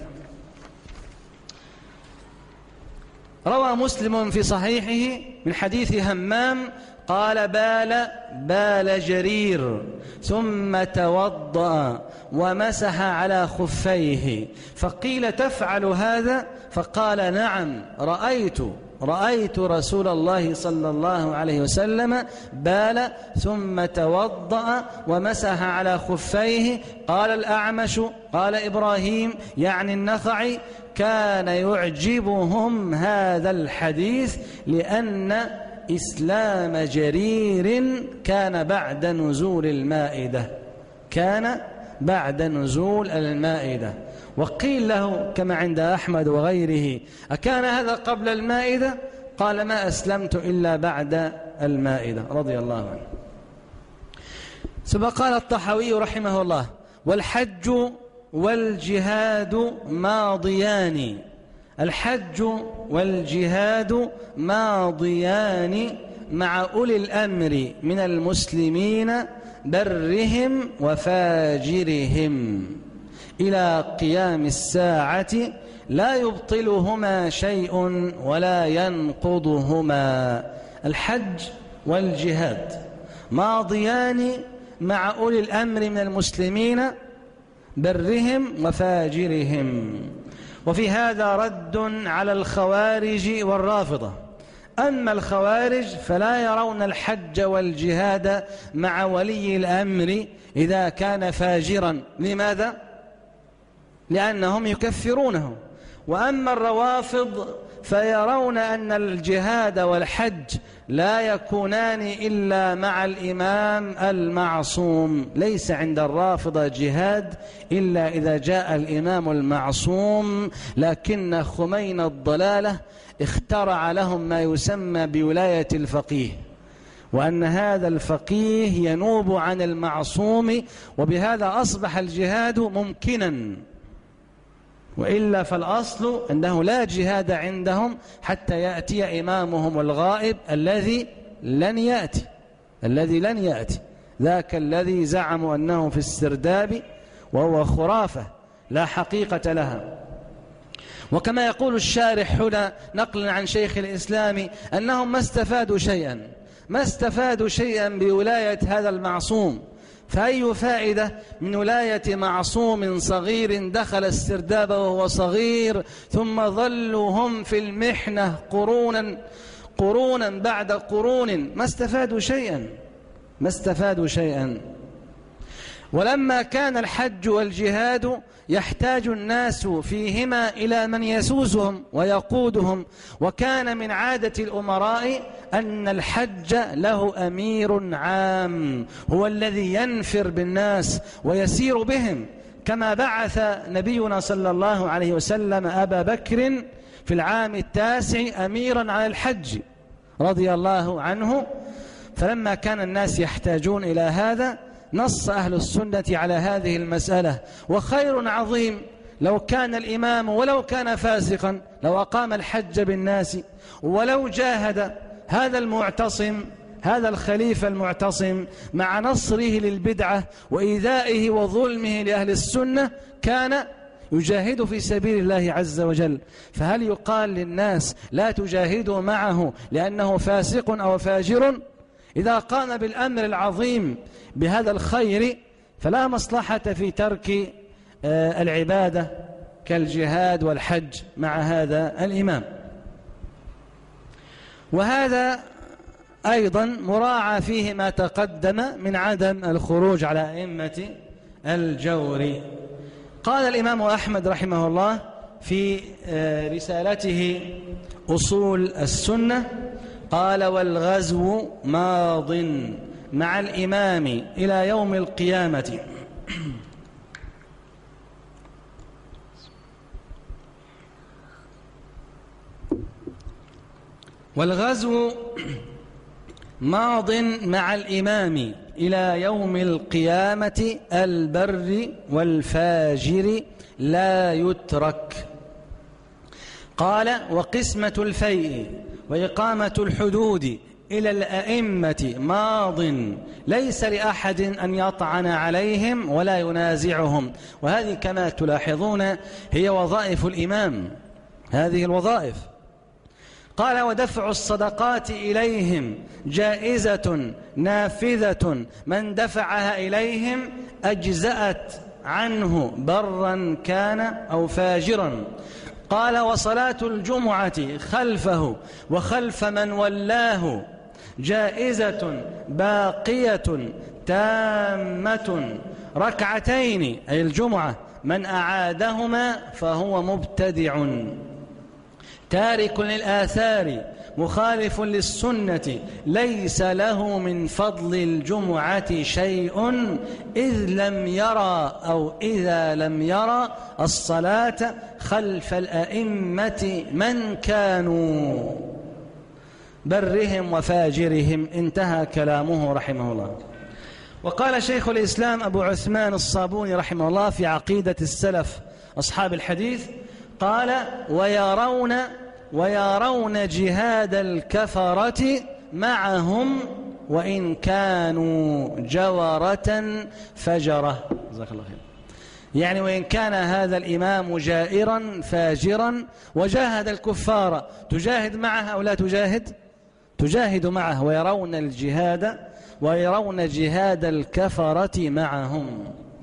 روى مسلم في صحيحه من حديث همام قال: بال جرير ثم توضأ ومسح على خفيه، فقيل: تفعل هذا؟ فقال: نعم، رأيت رسول الله صلى الله عليه وسلم بال ثم توضأ ومسح على خفيه. قال الأعمش قال إبراهيم يعني النخعي: كان يعجبهم هذا الحديث لأن إسلام جرير كان بعد نزول المائدة. وقيل له كما عند أحمد وغيره: أكان هذا قبل المائدة؟ قال: ما أسلمت إلا بعد المائدة، رضي الله عنه. ثم قال الطحاوي رحمه الله: والحج والجهاد ماضيان. الحج والجهاد ماضيان مع أولي الأمر من المسلمين برهم وفاجرهم إلى قيام الساعة، لا يبطلهما شيء ولا ينقضهما، الحج والجهاد ماضيان مع أولي الأمر من المسلمين برهم وفاجرهم. وفي هذا رد على الخوارج والرافضة. أما الخوارج فلا يرون الحج والجهاد مع ولي الأمر إذا كان فاجرا. لماذا؟ لأنهم يكفرونه. وأما الروافض فيرون أن الجهاد والحج لا يكونان إلا مع الإمام المعصوم. ليس عند الرافضة جهاد إلا إذا جاء الإمام المعصوم، لكن خمين الضلالة اخترع لهم ما يسمى بولاية الفقيه، وأن هذا الفقيه ينوب عن المعصوم، وبهذا أصبح الجهاد ممكنا. وإلا فالأصل أنه لا جهاد عندهم حتى يأتي إمامهم الغائب الذي لن يأتي ذاك الذي زعموا أنه في السرداب، وهو خرافة لا حقيقة لها. وكما يقول الشارح هنا نقلا عن شيخ الإسلام أنهم ما استفادوا شيئا بولاية هذا المعصوم. فأي فائدة من ولاية معصوم صغير دخل السرداب وهو صغير، ثم ظلوا هم في المحنة قرونا بعد قرون، ما استفادوا شيئا. ولما كان الحج والجهاد يحتاج الناس فيهما إلى من يسوسهم ويقودهم، وكان من عادة الأمراء أن الحج له أمير عام هو الذي ينفر بالناس ويسير بهم، كما بعث نبينا صلى الله عليه وسلم أبا بكر في العام 9 أميرا على الحج رضي الله عنه. فلما كان الناس يحتاجون إلى هذا نص أهل السنة على هذه المسألة. وخير عظيم لو كان الإمام ولو كان فاسقا لو أقام الحج بالناس، ولو جاهد هذا المعتصم، هذا الخليفة المعتصم، مع نصره للبدعة وإيذائه وظلمه لأهل السنة، كان يجاهد في سبيل الله عز وجل. فهل يقال للناس لا تجاهدوا معه لأنه فاسق أو فاجر؟ إذا قام بالأمر العظيم بهذا الخير فلا مصلحة في ترك العبادة كالجهاد والحج مع هذا الإمام. وهذا أيضا مراعى فيه ما تقدم من عدم الخروج على أئمة الجور. قال الإمام أحمد رحمه الله في رسالته أصول السنة، قال: والغزو ماض مع الإمام إلى يوم القيامة. والغزو ماض مع الإمام إلى يوم القيامة البر والفاجر لا يترك. قال: وقسمة الفيء وإقامة الحدود إلى الأئمة ماض ليس لأحد أن يطعن عليهم ولا ينازعهم. وهذه كما تلاحظون هي وظائف الإمام، هذه الوظائف. قال: ودفع الصدقات إليهم جائزة نافذة، من دفعها إليهم أجزأت عنه برا كان أو فاجرا. قال: وصلاة الجمعة خلفه وخلف من ولاه جائزة باقية تامة، ركعتين أي الجمعة، من أعادهما فهو مبتدع تارك للآثار مخالف للسنة، ليس له من فضل الجمعة شيء إذا لم يرى الصلاة خلف الأئمة من كانوا برهم وفاجرهم. انتهى كلامه رحمه الله. وقال شيخ الإسلام أبو عثمان الصابوني رحمه الله في عقيدة السلف أصحاب الحديث، قال: ويرون جهاد الكفرة معهم وإن كانوا جورة فجرة. جزاك الله خير. يعني وإن كان هذا الإمام جائرا فاجرا وجاهد الكفار، تجاهد معه أو لا تجاهد؟ تجاهد معه، ويرون جهاد الكفرة معهم.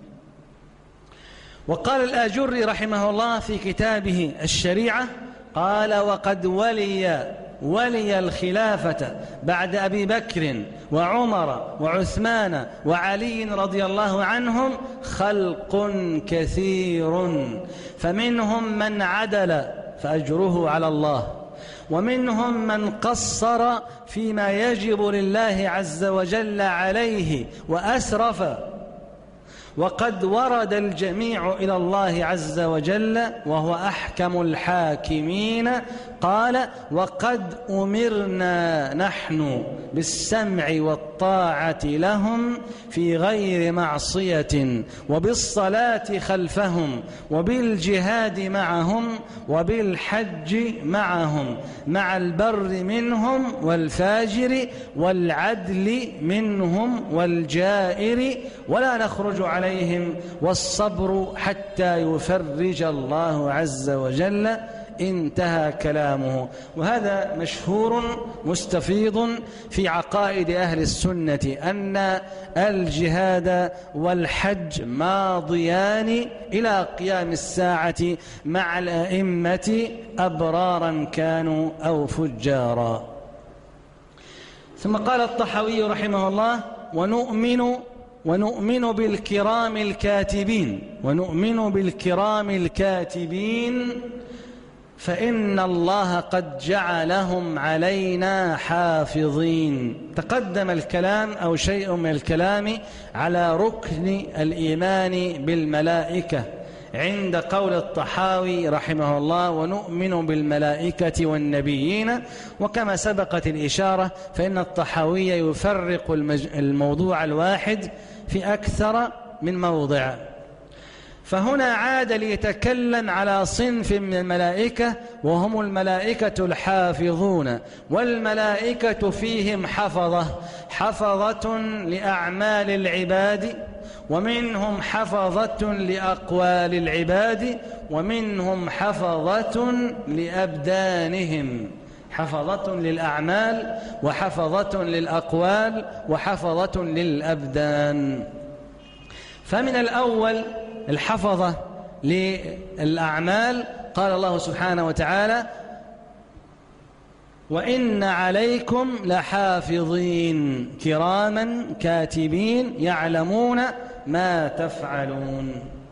وقال الآجري رحمه الله في كتابه الشريعة، قال: وقد ولي الخلافة بعد أبي بكر وعمر وعثمان وعلي رضي الله عنهم خلق كثير، فمنهم من عدل فأجره على الله، ومنهم من قصر فيما يجب لله عز وجل عليه وأسرف، وقد ورد الجميع إلى الله عز وجل وهو أحكم الحاكمين. قال: وقد أمرنا نحن بالسمع والطاعة لهم في غير معصية، وبالصلاة خلفهم، وبالجهاد معهم، وبالحج معهم، مع البر منهم والفاجر، والعدل منهم والجائر، ولا نخرج عليهم، والصبر حتى يفرج الله عز وجل. انتهى كلامه. وهذا مشهور مستفيض في عقائد أهل السنة، أن الجهاد والحج ماضيان إلى قيام الساعة مع الأئمة أبرارا كانوا أو فجارا. ثم قال الطحاوي رحمه الله: ونؤمن بالكرام الكاتبين فإن الله قد جعلهم علينا حافظين. تقدم الكلام أو شيء من الكلام على ركن الإيمان بالملائكة عند قول الطحاوي رحمه الله: ونؤمن بالملائكة والنبيين. وكما سبقت الإشارة فإن الطحاوي يفرق الموضوع الواحد في أكثر من موضع، فهنا عاد ليتكلم على صنف من الملائكة، وهم الملائكة الحافظون. والملائكة فيهم حفظة لأعمال العباد، ومنهم حفظة لأقوال العباد، ومنهم حفظة لأبدانهم، حفظة للأعمال، وحفظة للأقوال، وحفظة للأبدان. فمن الأول الحفظة للأعمال، قال الله سبحانه وتعالى: وإن عليكم لحافظين كراما كاتبين يعلمون ما تفعلون.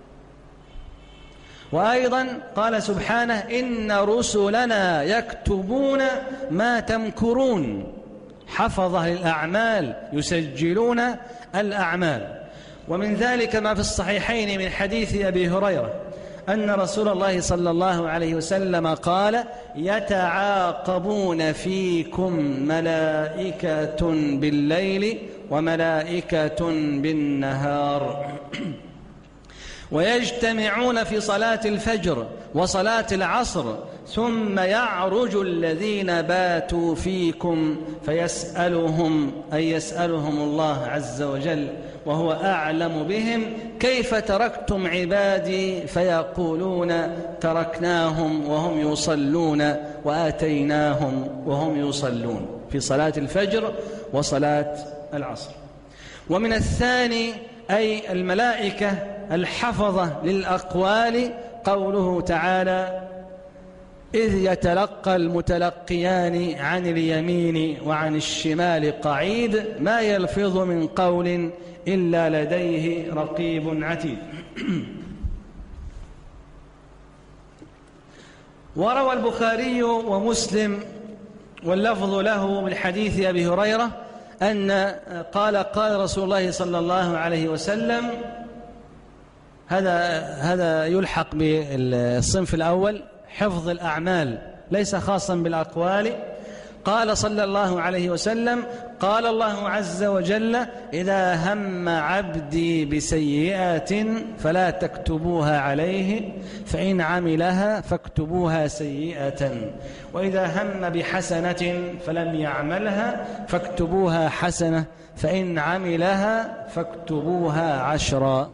وأيضا قال سبحانه: إن رسلنا يكتبون ما تمكرون. حفظة للأعمال، يسجلون الأعمال. ومن ذلك ما في الصحيحين من حديث أبي هريرة أن رسول الله صلى الله عليه وسلم قال: يتعاقبون فيكم ملائكة بالليل وملائكة بالنهار، ويجتمعون في صلاة الفجر وصلاة العصر، ثم يعرج الذين باتوا فيكم فيسألهم الله عز وجل وهو أعلم بهم: كيف تركتم عبادي؟ فيقولون: تركناهم وهم يصلون، وآتيناهم وهم يصلون، في صلاة الفجر وصلاة العصر. ومن الثاني أي الملائكة الحفظة للأقوال، قوله تعالى: إذ يتلقى المتلقيان عن اليمين وعن الشمال قعيد، ما يلفظ من قول إلا لديه رقيب عتيد. وروى البخاري ومسلم واللفظ له من حديث أبي هريرة أن قال رسول الله صلى الله عليه وسلم، هذا يلحق بالصنف الأول، حفظ الأعمال ليس خاصا بالأقوال. قال صلى الله عليه وسلم: قال الله عز وجل: إذا هم عبدي بسيئة فلا تكتبوها عليه، فإن عملها فاكتبوها سيئة، وإذا هم بحسنة فلم يعملها فاكتبوها حسنة، فإن عملها فاكتبوها 10.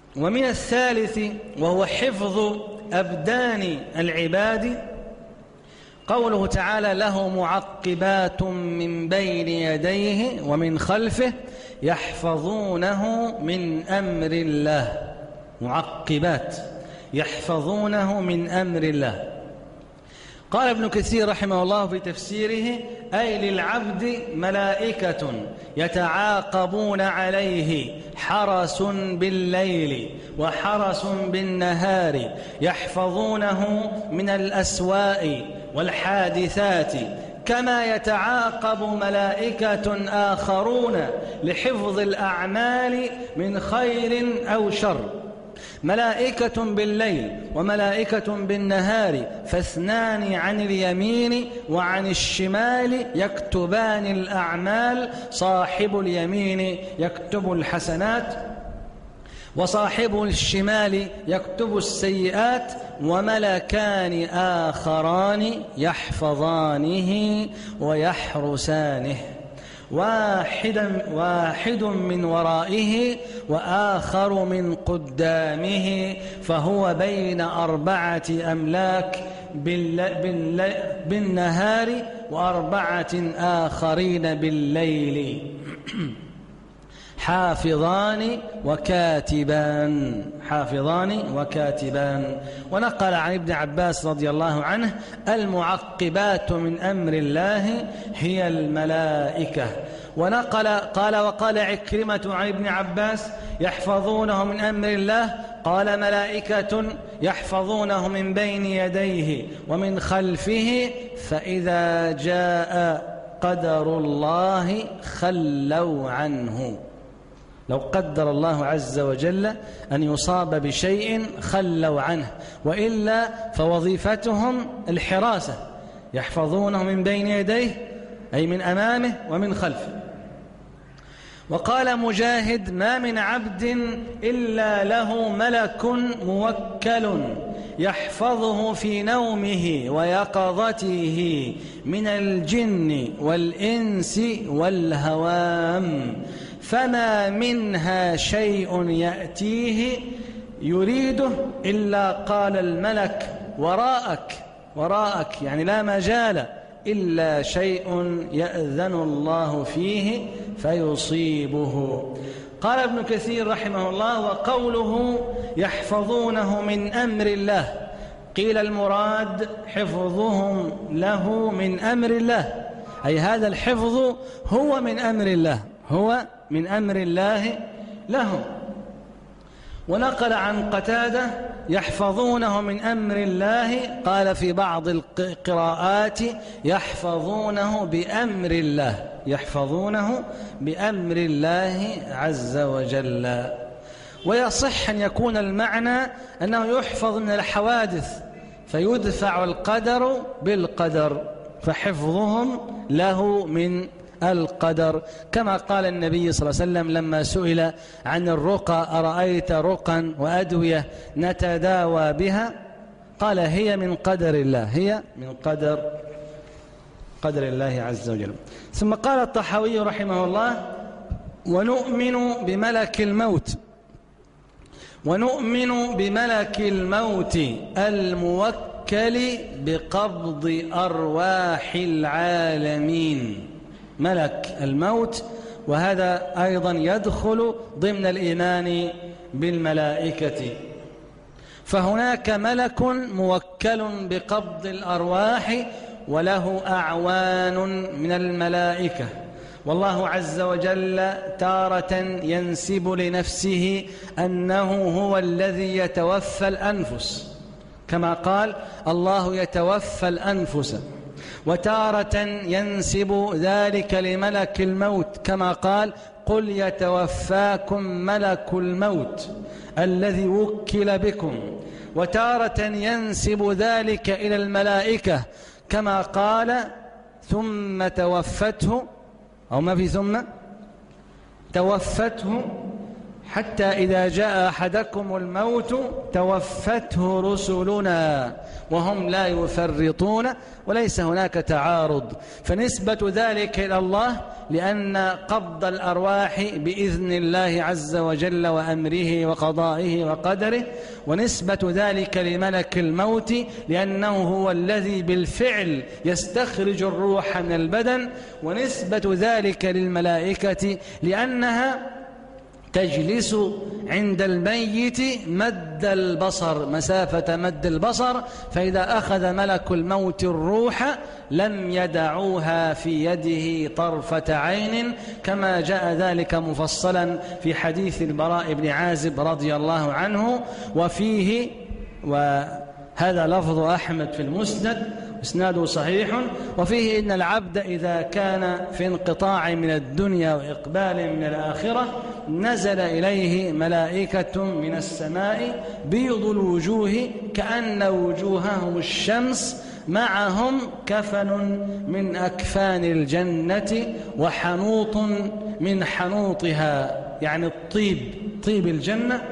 ومن الثالث وهو حفظ أبدان العباد قوله تعالى: له معقبات من بين يديه ومن خلفه يحفظونه من أمر الله. معقبات يحفظونه من أمر الله. قال ابن كثير رحمه الله في تفسيره: أي للعبد ملائكة يتعاقبون عليه حرس بالليل وحرس بالنهار يحفظونه من الأسواء والحادثات، كما يتعاقب ملائكة آخرون لحفظ الأعمال من خير أو شر. ملائكة بالليل وملائكة بالنهار، فاثنان عن اليمين وعن الشمال يكتبان الأعمال، صاحب اليمين يكتب الحسنات وصاحب الشمال يكتب السيئات، وملكان آخران يحفظانه ويحرسانه، واحد من ورائه وآخر من قدامه، فهو بين 4 أملاك بالنهار و4 آخرين بالليل، حافظان وكاتبان. ونقل عن ابن عباس رضي الله عنه: المعقبات من أمر الله هي الملائكة. وقال عكرمة عن ابن عباس: يحفظونه من أمر الله، قال: ملائكة يحفظونه من بين يديه ومن خلفه، فإذا جاء قدر الله خلوا عنه. لو قدر الله عز وجل أن يصاب بشيء خلوا عنه، وإلا فوظيفتهم الحراسة، يحفظونه من بين يديه أي من أمامه ومن خلفه. وقال مجاهد: ما من عبد إلا له ملك موكل يحفظه في نومه ويقظته من الجن والإنس والهوام، فما منها شيء يأتيه يريده إلا قال الملك: وراءك، يعني لا مجال إلا شيء يأذن الله فيه فيصيبه. قال ابن كثير رحمه الله: وقوله يحفظونه من أمر الله، قيل المراد حفظهم له من أمر الله، أي هذا الحفظ هو من أمر الله، هو من أمر الله لهم. ونقل عن قتادة: يحفظونه من أمر الله، قال في بعض القراءات: يحفظونه بأمر الله، يحفظونه بأمر الله عز وجل. ويصح أن يكون المعنى أنه يحفظ من الحوادث فيدفع القدر بالقدر، فحفظهم له من القدر، كما قال النبي صلى الله عليه وسلم لما سئل عن الرقى: أرأيت رقا وأدوية نتداوى بها؟ قال: هي من قدر الله، هي من قدر الله عز وجل. ثم قال الطحاوي رحمه الله: ونؤمن بملك الموت الموكل بقبض أرواح العالمين. ملك الموت، وهذا أيضا يدخل ضمن الإيمان بالملائكة. فهناك ملك موكل بقبض الأرواح وله أعوان من الملائكة، والله عز وجل تارة ينسب لنفسه أنه هو الذي يتوفى الأنفس، كما قال: الله يتوفى الأنفس، وتارة ينسب ذلك لملك الموت، كما قال: قل يتوفاكم ملك الموت الذي وكل بكم. وتارة ينسب ذلك إلى الملائكة، كما قال: ثم توفته، أو ما في ثم توفته حتى إذا جاء أحدكم الموت توفته رسلنا وهم لا يفرطون وليس هناك تعارض، فنسبة ذلك إلى الله لأن قبض الأرواح بإذن الله عز وجل وأمره وقضائه وقدره، ونسبة ذلك لملك الموت لأنه هو الذي بالفعل يستخرج الروح من البدن، ونسبة ذلك للملائكة لأنها تجلس عند الميت مد البصر، مسافة مد البصر، فإذا أخذ ملك الموت الروح لم يدعوها في يده طرفة عين، كما جاء ذلك مفصلا في حديث البراء بن عازب رضي الله عنه، وفيه، وهذا لفظ أحمد في المسند إسناده صحيح، وفيه إن العبد إذا كان في انقطاع من الدنيا وإقبال من الآخرة نزل إليه ملائكة من السماء بيض الوجوه كأن وجوههم الشمس، معهم كفن من أكفان الجنة وحنوط من حنوطها، يعني الطيب، طيب الجنة،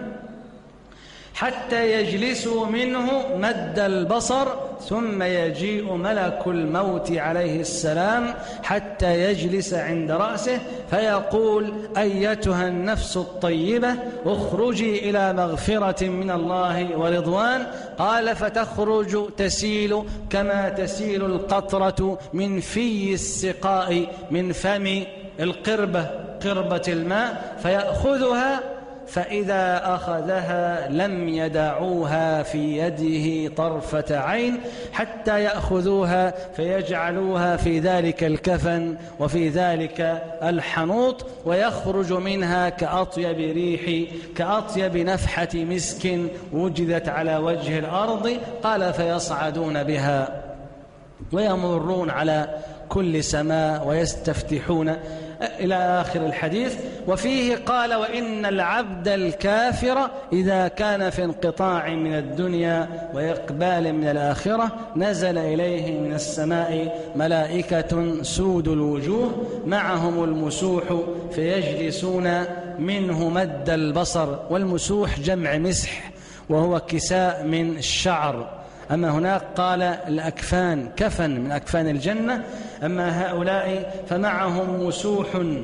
حتى يجلسوا منه مد البصر، ثم يجيء ملك الموت عليه السلام حتى يجلس عند رأسه فيقول: أيتها النفس الطيبة اخرجي إلى مغفرة من الله ورضوان. قال: فتخرج تسيل كما تسيل القطرة من في السقاء من فم القربة، قربة الماء، فيأخذها، فإذا أخذها لم يدعوها في يده طرفة عين حتى يأخذوها فيجعلوها في ذلك الكفن وفي ذلك الحنوط، ويخرج منها كأطيب ريح، كأطيب نفحة مسك وجدت على وجه الأرض. قال: فيصعدون بها ويمرون على كل سماء ويستفتحون إلى آخر الحديث. وفيه قال: وإن العبد الكافر إذا كان في انقطاع من الدنيا وإقبال من الآخرة نزل إليه من السماء ملائكة سود الوجوه معهم المسوح فيجلسون منه مد البصر. والمسوح جمع مسح وهو كساء من الشعر. أما هناك قال الأكفان، كفن من أكفان الجنة. أما هؤلاء فمعهم مسوح،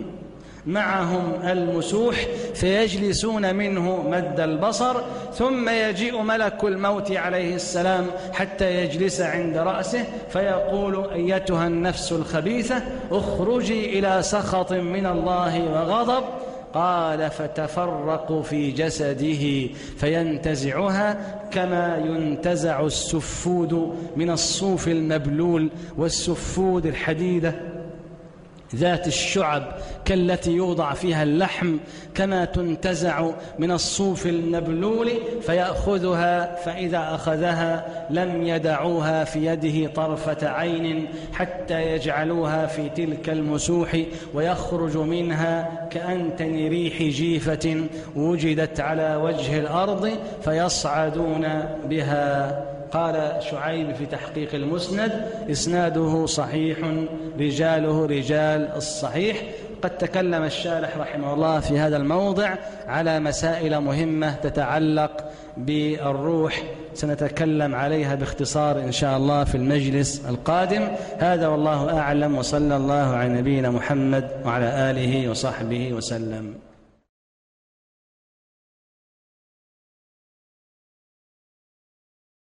معهم المسوح فيجلسون منه مد البصر، ثم يجيء ملك الموت عليه السلام حتى يجلس عند رأسه فيقول: أيتها النفس الخبيثة اخرجي إلى سخط من الله وغضب. قال: فتفرق في جسده فينتزعها كما ينتزع السفود من الصوف المبلول، والسفود الحديدة ذات الشعب كالتي يوضع فيها اللحم، كما تنتزع من الصوف المبلول، فيأخذها، فإذا أخذها لم يدعوها في يده طرفة عين حتى يجعلوها في تلك المسوح، ويخرج منها كأنتن ريح جيفة وجدت على وجه الأرض فيصعدون بها. قال شعيب في تحقيق المسند: إسناده صحيح رجاله رجال الصحيح. قد تكلم الشارح رحمه الله في هذا الموضع على مسائل مهمة تتعلق بالروح، سنتكلم عليها باختصار إن شاء الله في المجلس القادم. هذا والله أعلم، وصلى الله على نبينا محمد وعلى آله وصحبه وسلم.